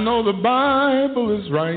know the Bible is right.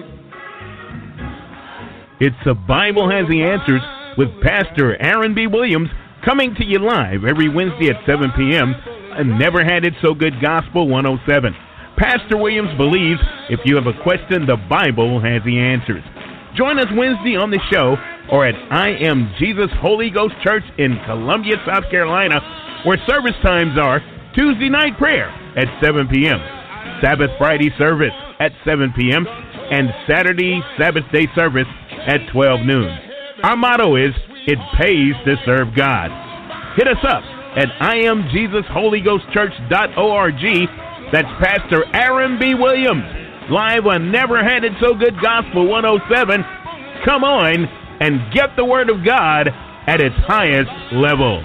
It's The Bible Has the Answers with Pastor Aaron B. Williams, coming to you live every Wednesday at 7 p.m. on Never Had It So Good Gospel 107. Pastor Williams believes if you have a question, the Bible has the answers. Join us Wednesday on the show or at I Am Jesus Holy Ghost Church in Columbia, South Carolina, where service times are Tuesday night prayer at 7 p.m., Sabbath Friday service at 7 p.m., and Saturday Sabbath day service at 12 noon. Our motto is, it pays to serve God. Hit us up at IamJesusHolyGhostChurch.org. That's Pastor Aaron B. Williams, live on Never Had It So Good Gospel 107. Come on and get the Word of God at its highest level.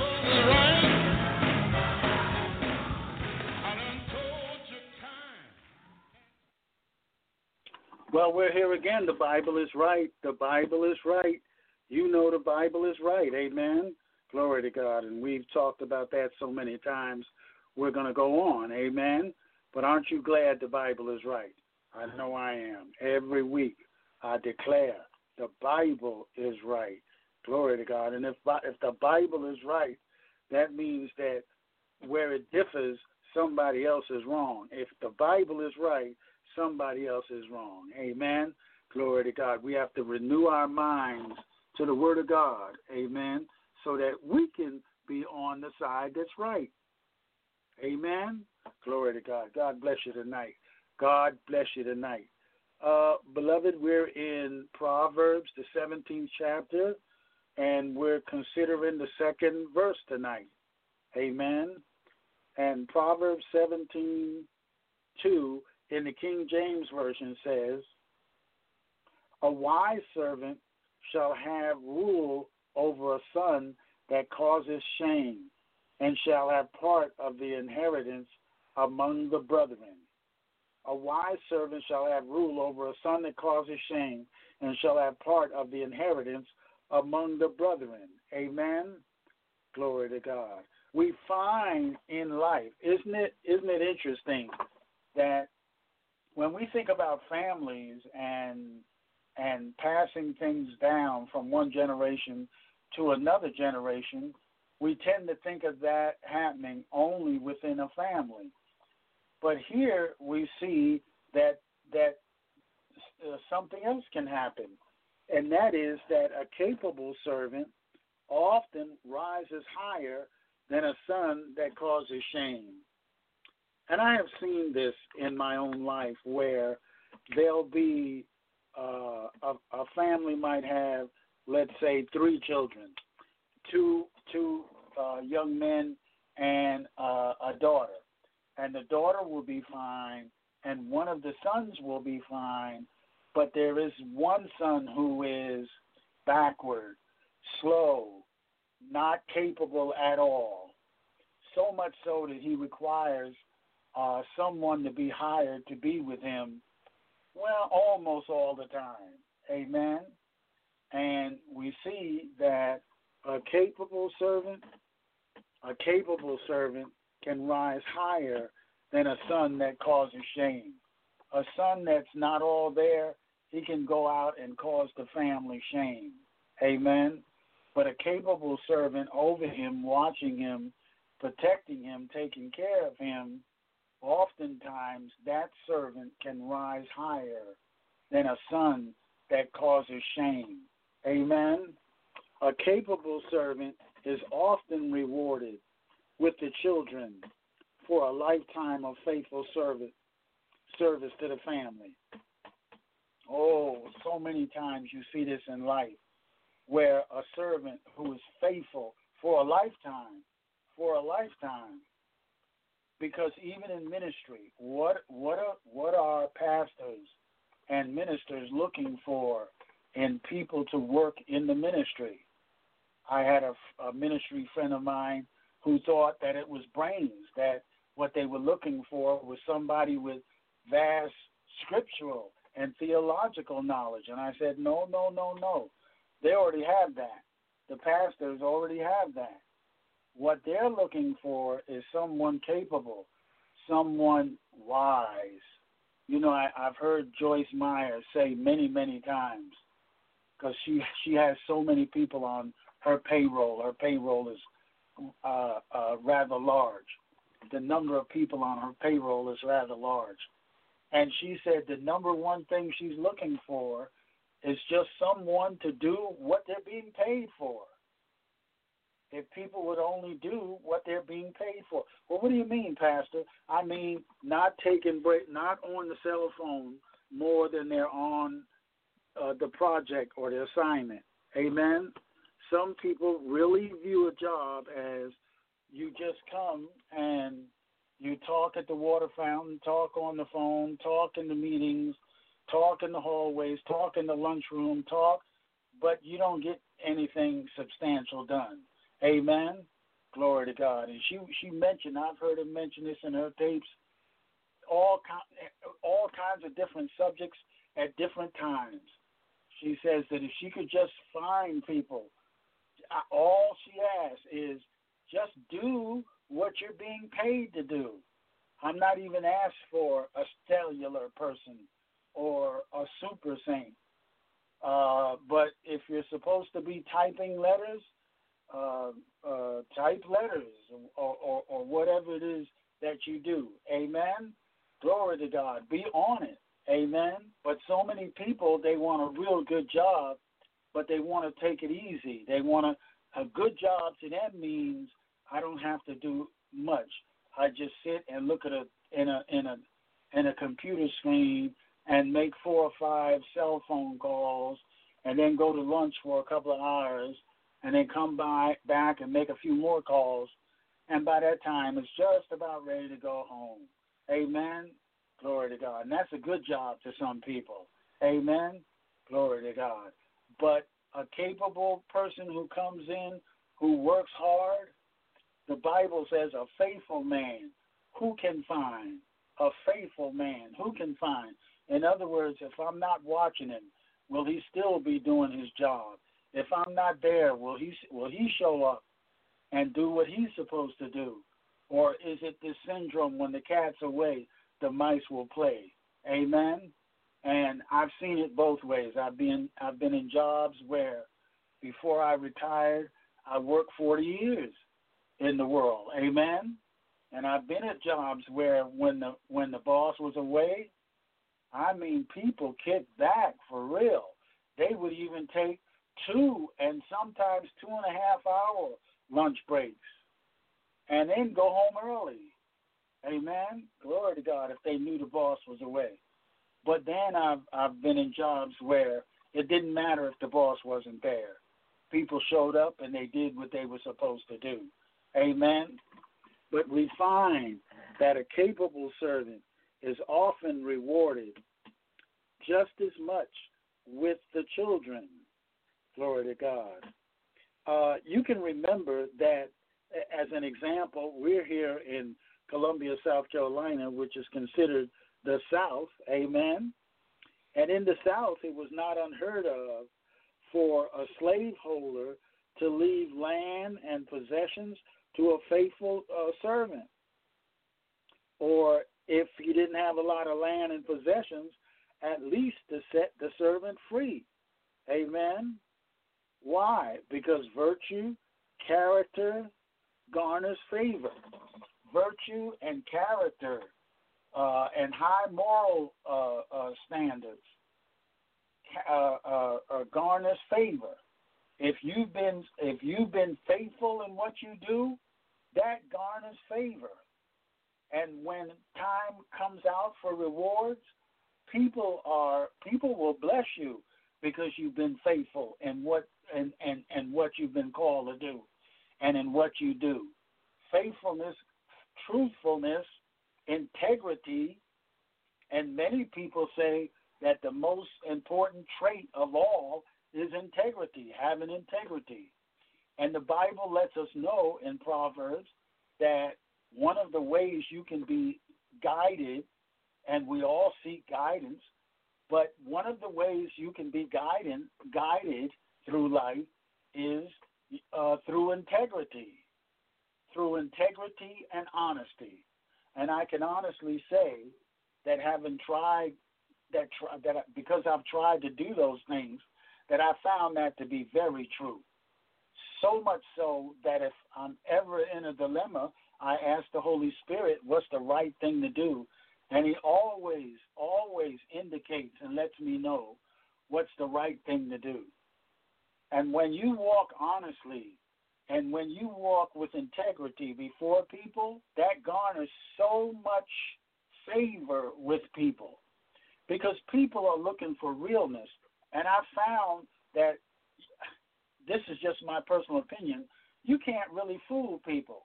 Well, we're here again. The Bible is right. The Bible is right. You know the Bible is right. Amen. Glory to God. And we've talked about that so many times. We're going to go on. Amen. But aren't you glad the Bible is right? I know I am. Every week I declare the Bible is right. Glory to God. And if the Bible is right, that means that where it differs, somebody else is wrong. If the Bible is right, somebody else is wrong. Amen. Glory to God. We have to renew our minds to the Word of God. Amen. So that we can be on the side that's right. Amen. Glory to God. God bless you tonight. God bless you tonight. Beloved, we're in Proverbs, the 17th chapter, and we're considering the second verse tonight. Amen. And Proverbs 17:2 in the King James Version says, a wise servant shall have rule over a son that causes shame, and shall have part of the inheritance among the brethren. A wise servant shall have rule over a son that causes shame, and shall have part of the inheritance among the brethren. Amen. Glory to God. We find in life, isn't it interesting that when we think about families and passing things down from one generation to another generation, we tend to think of that happening only within a family. But here we see that something else can happen, and that is that a capable servant often rises higher than a son that causes shame. And I have seen this in my own life where there'll be a family might have, let's say, 3 children, two young men and a daughter. And the daughter will be fine, and one of the sons will be fine, but there is one son who is backward, slow, not capable at all, so much so that he requires someone to be hired to be with him, well, almost all the time. Amen? And we see that a capable servant can rise higher than a son that causes shame. A son that's not all there, he can go out and cause the family shame. Amen? But a capable servant over him, watching him, protecting him, taking care of him, oftentimes that servant can rise higher than a son that causes shame. Amen? A capable servant is often rewarded with the children for a lifetime of faithful service to the family. Oh, so many times you see this in life, where a servant who is faithful for a lifetime, because even in ministry, what are pastors and ministers looking for in people to work in the ministry? I had a ministry friend of mine who thought that it was brains, that what they were looking for was somebody with vast scriptural and theological knowledge. And I said, no. They already have that. The pastors already have that. What they're looking for is someone capable, someone wise. I've heard Joyce Meyer say many, many times, because she has so many people on her payroll. Her payroll is rather large. The number of people on her payroll is rather large. And she said the number one thing she's looking for is just someone to do what they're being paid for. If people would only do what they're being paid for. Well, what do you mean, Pastor? I mean, not taking break, not on the cell phone more than they're on the project or the assignment. Amen? Some people really view a job as you just come and you talk at the water fountain, talk on the phone, talk in the meetings, talk in the hallways, talk in the lunchroom, but you don't get anything substantial done. Amen? Glory to God. And she mentioned, I've heard her mention this in her tapes, all kinds of different subjects at different times. She says that if she could just find people, all she asks is just do what you're being paid to do. I'm not even asked for a cellular person or a super saint. But if you're supposed to be typing letters, type letters or whatever it is that you do. Amen? Glory to God. Be on it. Amen? But so many people, they want a real good job, but they want to take it easy. They want a good job to them means I don't have to do much. I just sit and look at in a computer screen and make 4 or 5 cell phone calls and then go to lunch for a couple of hours and then come back and make a few more calls. And by that time, it's just about ready to go home. Amen? Glory to God. And that's a good job to some people. Amen? Glory to God. But a capable person who comes in, who works hard, the Bible says a faithful man, who can find? A faithful man, who can find? In other words, if I'm not watching him, will he still be doing his job? If I'm not there, will he show up and do what he's supposed to do? Or is it this syndrome when the cat's away, the mice will play? Amen? And I've seen it both ways. I've been in jobs where before I retired, I worked 40 years in the world. Amen? And I've been at jobs where when the boss was away, I mean, people kicked back for real. They would even take 2 and sometimes 2.5 hour lunch breaks and then go home early. Amen? Glory to God if they knew the boss was away. But then I've been in jobs where it didn't matter if the boss wasn't there. People showed up and they did what they were supposed to do. Amen? But we find that a capable servant is often rewarded just as much with the children. Glory to God. You can remember that, as an example, we're here in Columbia, South Carolina, which is considered the South. Amen? And in the South, it was not unheard of for a slaveholder to leave land and possessions to a faithful servant. Or if he didn't have a lot of land and possessions, at least to set the servant free. Amen? Why? Because virtue, character garners favor. Virtue and character and high moral standards garners favor. If you've been faithful in what you do, that garners favor. And when time comes out for rewards, people will bless you because you've been faithful in what you've been called to do and in what you do. Faithfulness, truthfulness, integrity, and many people say that the most important trait of all is integrity, having integrity. And the Bible lets us know in Proverbs that one of the ways you can be guided, and we all seek guidance, but one of the ways you can be guided through life is through integrity and honesty. And I can honestly say that haven't tried because I've tried to do those things, that I found that to be very true. So much so that if I'm ever in a dilemma, I ask the Holy Spirit what's the right thing to do, and He always indicates and lets me know what's the right thing to do. And when you walk honestly and when you walk with integrity before people, that garners so much favor with people, because people are looking for realness. And I found that, this is just my personal opinion, you can't really fool people.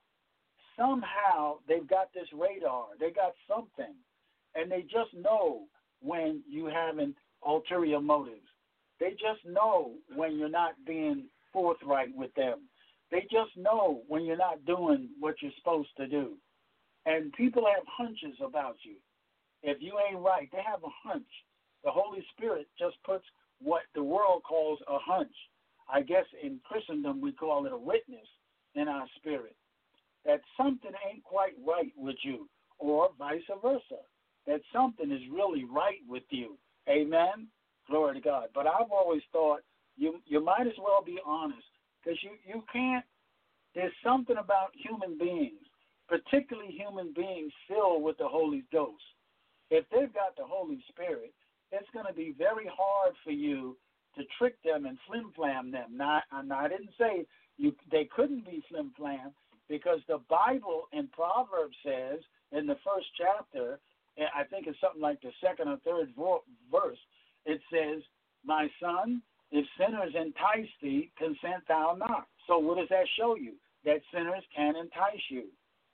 Somehow they've got this radar, they got something, and they just know when you haven't ulterior motives. They just know when you're not being forthright with them. They just know when you're not doing what you're supposed to do. And people have hunches about you. If you ain't right, they have a hunch. The Holy Spirit just puts what the world calls a hunch. I guess in Christendom we call it a witness in our spirit, that something ain't quite right with you, or vice versa, that something is really right with you. Amen? Glory to God. But I've always thought you might as well be honest, because you can't, there's something about human beings, particularly human beings filled with the Holy Ghost. If they've got the Holy Spirit, it's going to be very hard for you to trick them and flim-flam them. Now, I didn't say they couldn't be flim-flam, because the Bible in Proverbs says in the first chapter, and I think it's something like the second or third verse, it says, my son, if sinners entice thee, consent thou not. So what does that show you? That sinners can entice you.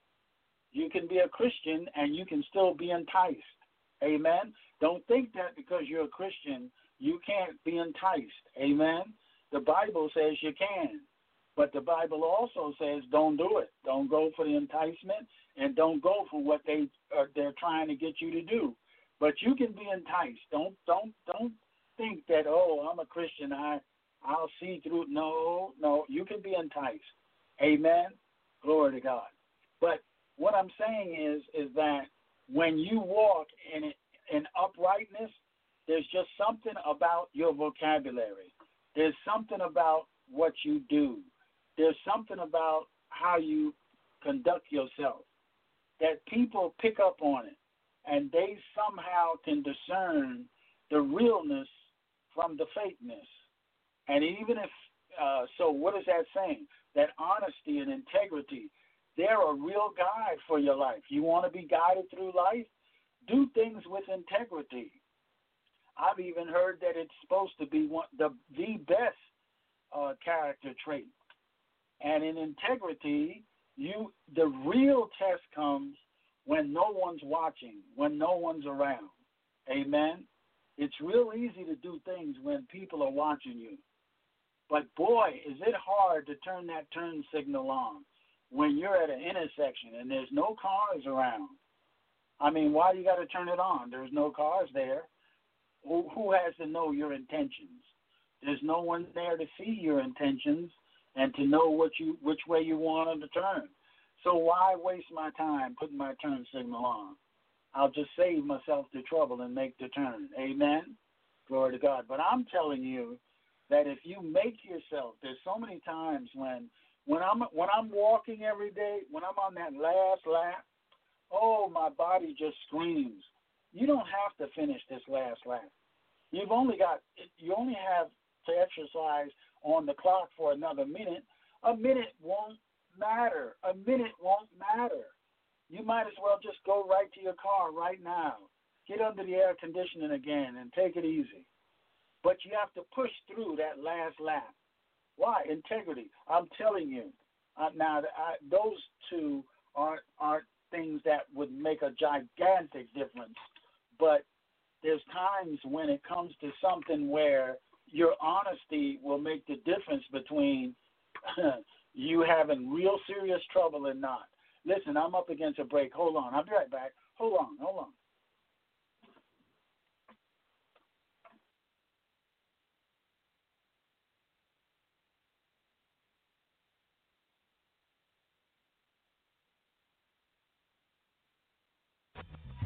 You can be a Christian and you can still be enticed. Amen? Don't think that because you're a Christian, you can't be enticed. Amen? The Bible says you can. But the Bible also says don't do it. Don't go for the enticement, and don't go for what they're trying to get you to do. But you can be enticed. Don't think that, oh, I'm a Christian, I'll see through. No, you can be enticed. Amen? Glory to God. But what I'm saying is that when you walk in uprightness, there's just something about your vocabulary. There's something about what you do. There's something about how you conduct yourself that people pick up on it, and they somehow can discern the realness from the fakeness. And even if, so what is that saying? That honesty and integrity, they're a real guide for your life. You want to be guided through life? Do things with integrity. I've even heard that it's supposed to be the best character trait. And in integrity, the real test comes when no one's watching, when no one's around. Amen? It's real easy to do things when people are watching you. But boy, is it hard to turn that turn signal on when you're at an intersection and there's no cars around. I mean, why do you got to turn it on? There's no cars there. Who has to know your intentions? There's no one there to see your intentions and to know which way you want them to turn. So why waste my time putting my turn signal on? I'll just save myself the trouble and make the turn. Amen? Glory to God. But I'm telling you that if you make yourself, there's so many times when I'm walking every day, when I'm on that last lap, oh, my body just screams. You don't have to finish this last lap. You only have to exercise on the clock for another minute. A minute won't matter. A minute won't matter. You might as well just go right to your car right now. Get under the air conditioning again and take it easy. But you have to push through that last lap. Why? Integrity. I'm telling you. Those two aren't things that would make a gigantic difference. But there's times when it comes to something where your honesty will make the difference between you having real serious trouble and not. Listen, I'm up against a break. Hold on. I'll be right back. Hold on.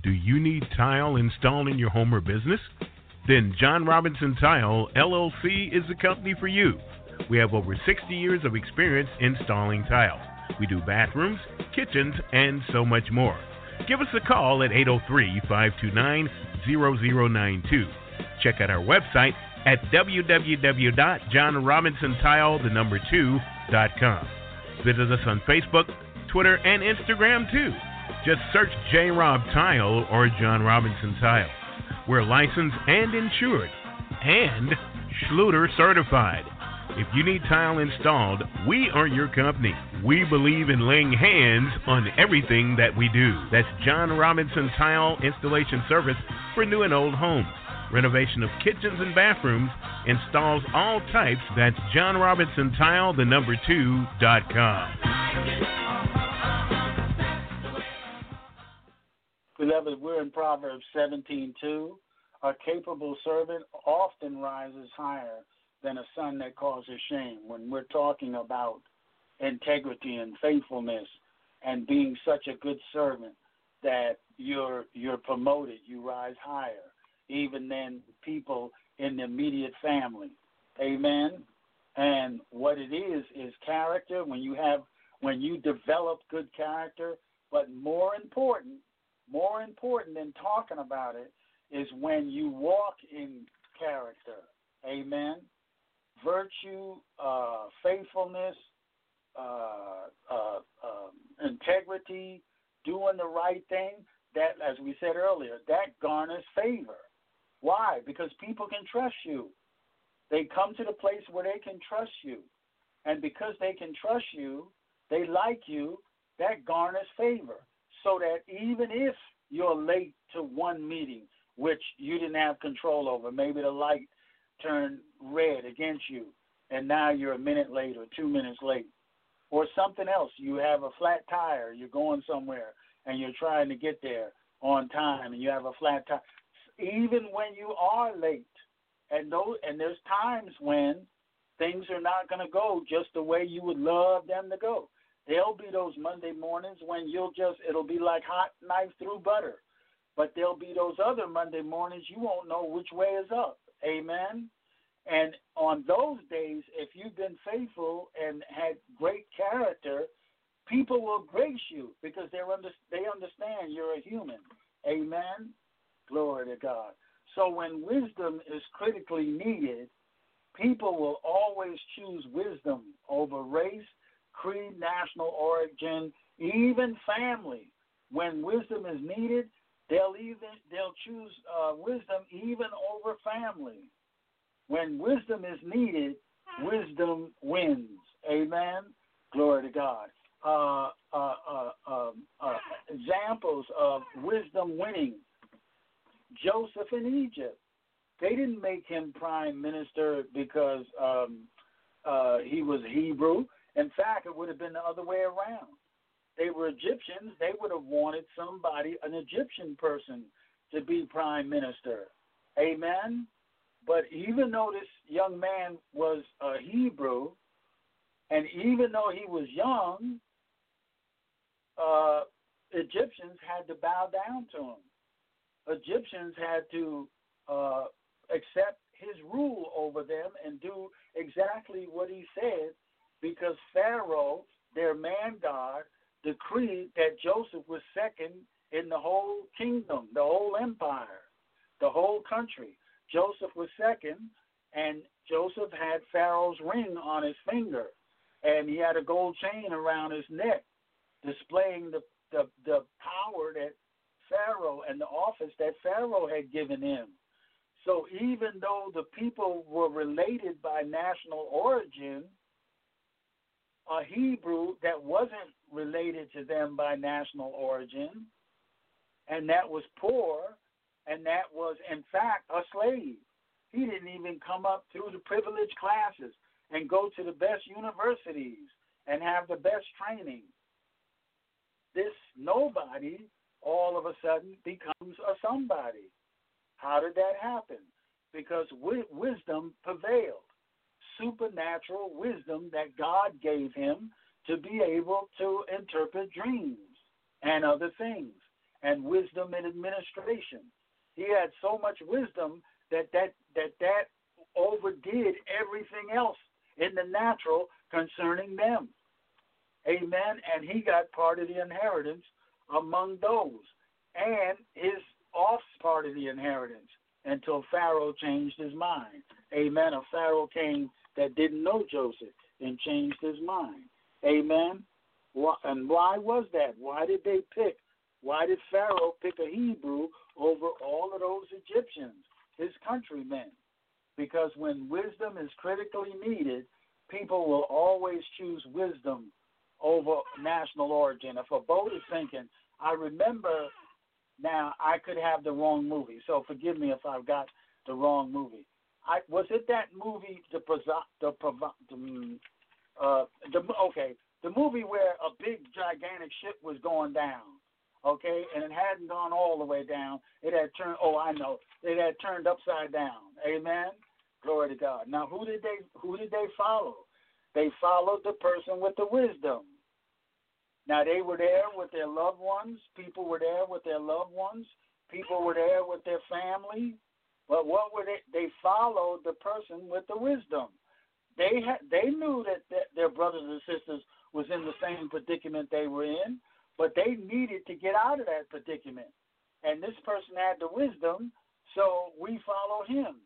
Do you need tile installed in your home or business? Then John Robinson Tile, LLC is the company for you. We have over 60 years of experience installing tile. We do bathrooms, kitchens, and so much more. Give us a call at 803-529-0092. Check out our website at www.johnrobinsontile2.com. Visit us on Facebook, Twitter, and Instagram too. Just search J. Rob Tile or John Robinson Tile. We're licensed and insured and Schluter certified. If you need tile installed, we are your company. We believe in laying hands on everything that we do. That's John Robinson Tile Installation Service for new and old homes. Renovation of kitchens and bathrooms, installs all types. That's John Robinson Tile, 2.com. Beloved, we're in Proverbs 17:2. A capable servant often rises higher than a son that causes shame. When we're talking about integrity and faithfulness and being such a good servant that you're promoted, you rise higher, even than people in the immediate family. Amen. And what it is character. When you develop good character, but more important than talking about it is when you walk in character. Amen. Virtue, faithfulness, integrity, doing the right thing, that, as we said earlier, that garners favor. Why? Because people can trust you. They come to the place where they can trust you. And because they can trust you, they like you, that garners favor. So that even if you're late to one meeting, which you didn't have control over, maybe the light turned red against you, and now you're a minute late or 2 minutes late, or something else, you have a flat tire, you're going somewhere, and you're trying to get there on time, and you have a flat tire. Even when you are late, and there's times when things are not going to go just the way you would love them to go. There'll be those Monday mornings when it'll be like hot knife through butter. But there'll be those other Monday mornings you won't know which way is up. Amen? And on those days, if you've been faithful and had great character, people will grace you because they understand you're a human. Amen? Glory to God. So when wisdom is critically needed, people will always choose wisdom over race, creed, national origin, even family. When wisdom is needed, they'll choose wisdom even over family. When wisdom is needed, wisdom wins. Amen. Glory to God. Examples of wisdom winning. Joseph in Egypt. They didn't make him prime minister because he was Hebrew. In fact, it would have been the other way around. They were Egyptians. They would have wanted an Egyptian person, to be prime minister. Amen? But even though this young man was a Hebrew, and even though he was young, Egyptians had to bow down to him. Egyptians had to accept his rule over them and do exactly what he said, because Pharaoh, their man god, decreed that Joseph was second in the whole kingdom, the whole empire, the whole country. Joseph was second, and Joseph had Pharaoh's ring on his finger, and he had a gold chain around his neck, displaying the power that Pharaoh and the office that Pharaoh had given him. So even though the people were related by national origin, a Hebrew that wasn't related to them by national origin, and that was poor, and that was, in fact, a slave. He didn't even come up through the privileged classes and go to the best universities and have the best training. This nobody all of a sudden becomes a somebody. How did that happen? Because wisdom prevailed. Supernatural wisdom that God gave him to be able to interpret dreams and other things. and wisdom in administration. He had so much wisdom that overdid everything else in the natural concerning them. Amen. And he got part of the inheritance among those, and his off's part of the inheritance until Pharaoh changed his mind. Amen. A Pharaoh came that didn't know Joseph and changed his mind. Amen. And why was that? Why did Pharaoh pick a Hebrew over all of those Egyptians, his countrymen? Because when wisdom is critically needed, people will always choose wisdom over national origin. If a boat is sinking, I remember, now I could have the wrong movie, so forgive me if I've got the wrong movie. Was it that movie, the movie where a big gigantic ship was going down, okay, and it hadn't gone all the way down. It had turned. Oh, I know. It had turned upside down. Amen. Glory to God. Now, who did they follow? They followed the person with the wisdom. Now, they were there with their loved ones. People were there with their loved ones. People were there with their family. But what were they? They followed the person with the wisdom. They knew that their brothers and sisters was in the same predicament they were in, but they needed to get out of that predicament. And this person had the wisdom, so we follow him.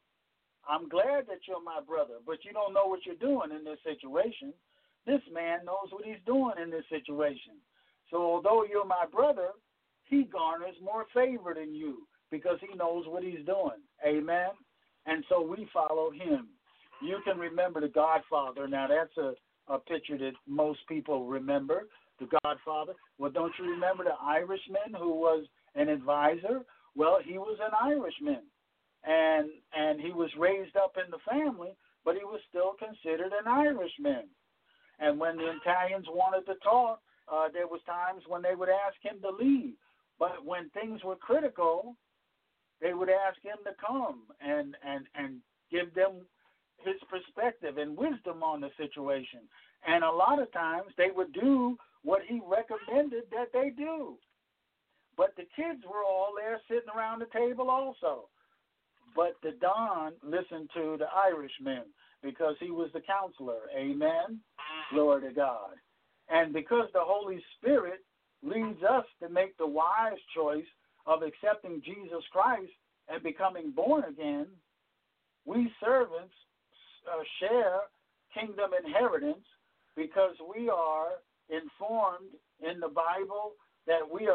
I'm glad that you're my brother, but you don't know what you're doing in this situation. This man knows what he's doing in this situation. So although you're my brother, he garners more favor than you because he knows what he's doing. Amen? And so we follow him. You can remember the Godfather. Now, that's a picture that most people remember, the Godfather. Well, don't you remember the Irishman who was an advisor? Well, he was an Irishman. And he was raised up in the family, but he was still considered an Irishman. And when the Italians wanted to talk, there was times when they would ask him to leave. But when things were critical, they would ask him to come and give them his perspective and wisdom on the situation. And a lot of times they would do what he recommended that they do. But the kids were all there sitting around the table also. But the Don listened to the Irishman because he was the counselor. Amen? Glory to God. And because the Holy Spirit leads us to make the wise choice of accepting Jesus Christ and becoming born again, we servants share kingdom inheritance because we are informed in the Bible that we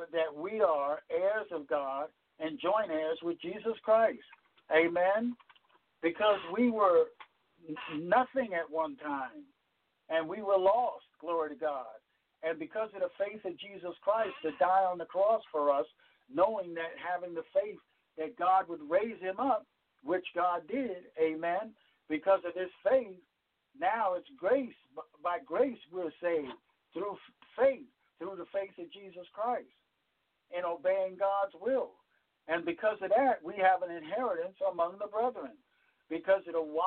are heirs of God and joint heirs with Jesus Christ. Amen? Because we were nothing at one time, and we were lost, glory to God. And because of the faith of Jesus Christ to die on the cross for us, knowing that having the faith that God would raise him up, which God did, amen, because of this faith, now it's grace. By grace we're saved through faith, through the faith of Jesus Christ, in obeying God's will. And because of that, we have an inheritance among the brethren. Because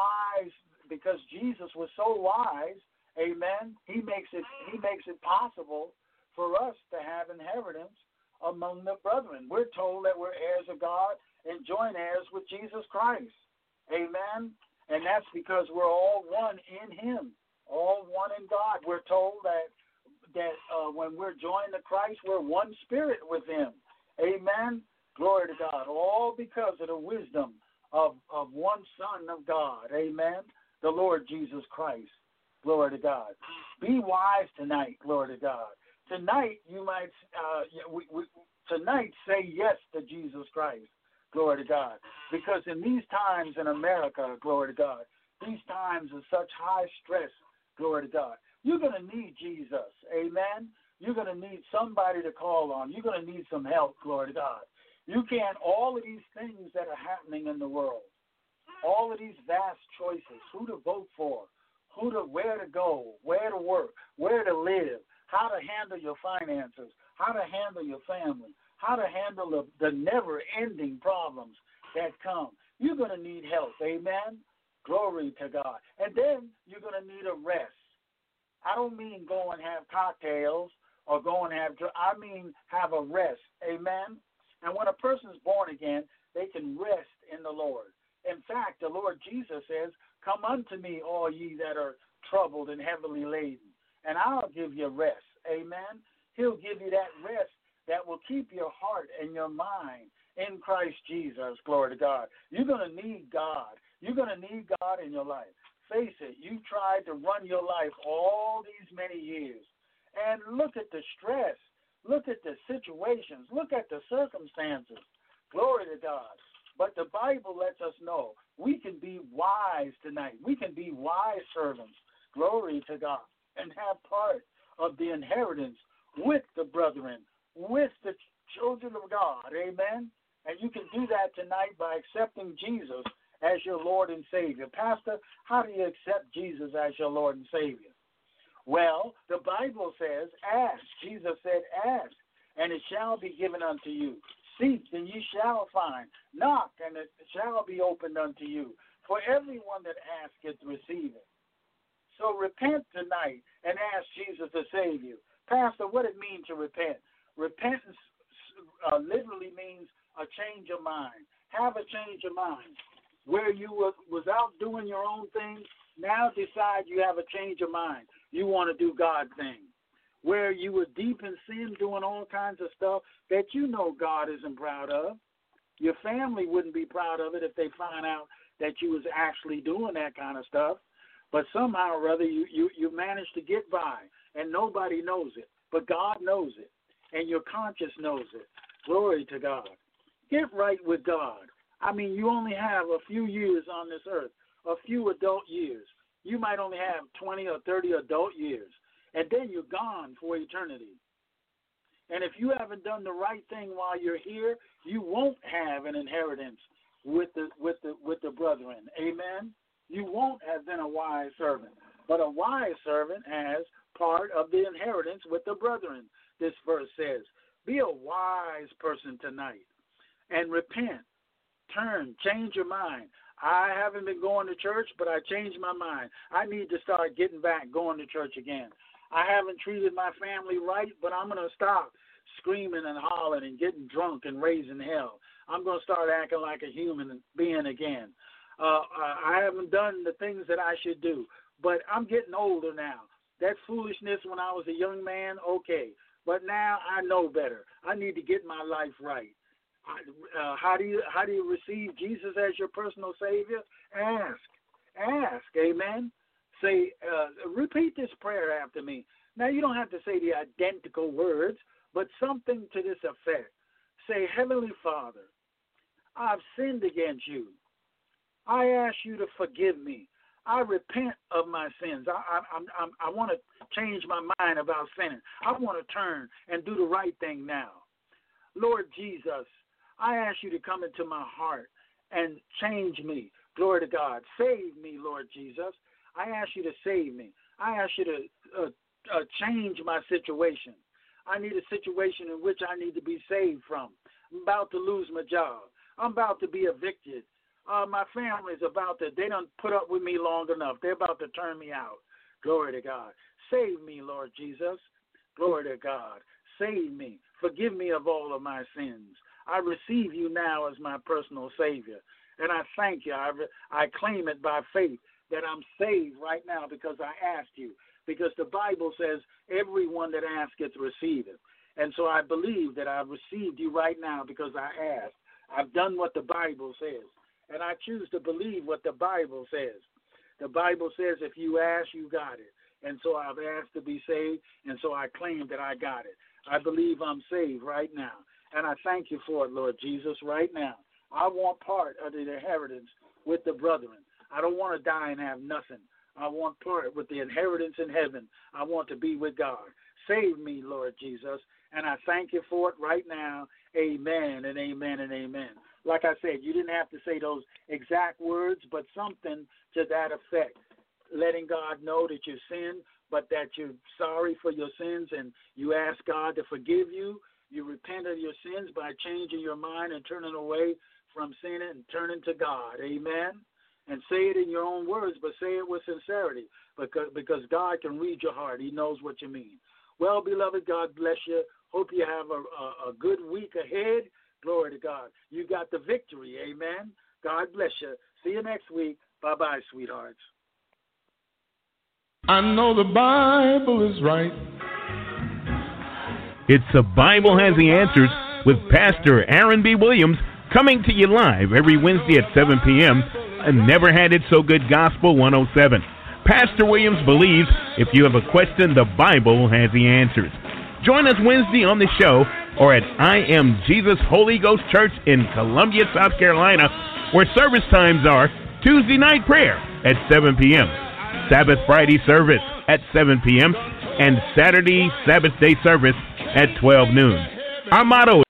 Jesus was so wise, amen, he makes it possible for us to have inheritance among the brethren. We're told that we're heirs of God and joint heirs with Jesus Christ. Amen. And that's because we're all one in him, all one in God. We're told that when we're joined to Christ, we're one spirit with him. Amen. Glory to God. All because of the wisdom of one Son of God. Amen. The Lord Jesus Christ. Glory to God. Be wise tonight. Glory to God. Tonight you might tonight say yes to Jesus Christ. Glory to God. Because in these times in America, glory to God, these times of such high stress, glory to God, you're going to need Jesus. Amen. You're going to need somebody to call on. You're going to need some help. Glory to God. You can't, all of these things that are happening in the world, all of these vast choices, who to vote for, where to go, where to work, where to live, how to handle your finances, how to handle your family, how to handle the never-ending problems that come. You're going to need help. Amen? Glory to God. And then you're going to need a rest. I don't mean go and have cocktails or go and have a rest. Amen? And when a person is born again, they can rest in the Lord. In fact, the Lord Jesus says, come unto me, all ye that are troubled and heavily laden, and I'll give you rest. Amen? He'll give you that rest that will keep your heart and your mind in Christ Jesus. Glory to God. You're going to need God. You're going to need God in your life. Face it, you tried to run your life all these many years, and look at the stress. Look at the situations. Look at the circumstances. Glory to God. But the Bible lets us know we can be wise tonight. We can be wise servants. Glory to God. And have part of the inheritance with the brethren, with the children of God. Amen? And you can do that tonight by accepting Jesus as your Lord and Savior. Pastor, how do you accept Jesus as your Lord and Savior? Well, the Bible says, ask. Jesus said, ask, and it shall be given unto you. Seek, and ye shall find. Knock, and it shall be opened unto you. For everyone that asketh receiveth. So repent tonight and ask Jesus to save you. Pastor, what it means to repent? Repentance literally means a change of mind. Have a change of mind. Where you was out doing your own thing, now decide you have a change of mind. You want to do God thing. Where you were deep in sin doing all kinds of stuff that you know God isn't proud of. Your family wouldn't be proud of it if they find out that you was actually doing that kind of stuff. But somehow or other you managed to get by, and nobody knows it. But God knows it, and your conscience knows it. Glory to God. Get right with God. I mean, you only have a few years on this earth, a few adult years. You might only have 20 or 30 adult years, and then you're gone for eternity. And if you haven't done the right thing while you're here, you won't have an inheritance with the brethren. Amen? You won't have been a wise servant. But a wise servant has part of the inheritance with the brethren, this verse says. Be a wise person tonight and repent. Turn, change your mind. I haven't been going to church, but I changed my mind. I need to start getting back going to church again. I haven't treated my family right, but I'm going to stop screaming and hollering and getting drunk and raising hell. I'm going to start acting like a human being again. I haven't done the things that I should do, but I'm getting older now. That foolishness when I was a young man, okay, but now I know better. I need to get my life right. How do you receive Jesus as your personal Savior? Ask, amen. Say, repeat this prayer after me. Now you don't have to say the identical words, but something to this effect. Say, Heavenly Father, I've sinned against you. I ask you to forgive me. I repent of my sins. I want to change my mind about sinning. I want to turn and do the right thing now. Lord Jesus, I ask you to come into my heart and change me. Glory to God. Save me, Lord Jesus. I ask you to save me. I ask you to change my situation. I need a situation in which I need to be saved from. I'm about to lose my job. I'm about to be evicted. My family's they don't put up with me long enough. They're about to turn me out. Glory to God. Save me, Lord Jesus. Glory to God. Save me. Forgive me of all of my sins. I receive you now as my personal Savior. And I thank you. I claim it by faith that I'm saved right now because I asked you. Because the Bible says everyone that asketh receiveth. And so I believe that I've received you right now because I asked. I've done what the Bible says. And I choose to believe what the Bible says. The Bible says if you ask, you got it. And so I've asked to be saved, and so I claim that I got it. I believe I'm saved right now. And I thank you for it, Lord Jesus, right now. I want part of the inheritance with the brethren. I don't want to die and have nothing. I want part with the inheritance in heaven. I want to be with God. Save me, Lord Jesus. And I thank you for it right now. Amen and amen and amen. Like I said, you didn't have to say those exact words, but something to that effect. Letting God know that you sinned, but that you're sorry for your sins and you ask God to forgive you. You repent of your sins by changing your mind and turning away from sin and turning to God. Amen. And say it in your own words, but say it with sincerity because God can read your heart. He knows what you mean. Well, beloved, God bless you. Hope you have a good week ahead. Glory to God. You got the victory. Amen. God bless you. See you next week. Bye-bye, sweethearts. I know the Bible is right. It's The Bible Has the Answers with Pastor Aaron B. Williams, coming to you live every Wednesday at 7 p.m. and Never Had It So Good Gospel 107. Pastor Williams believes if you have a question, the Bible has the answers. Join us Wednesday on the show or at I Am Jesus Holy Ghost Church in Columbia, South Carolina, where service times are Tuesday night prayer at 7 p.m., Sabbath Friday service at 7 p.m., and Saturday Sabbath day service at 12 noon. Our motto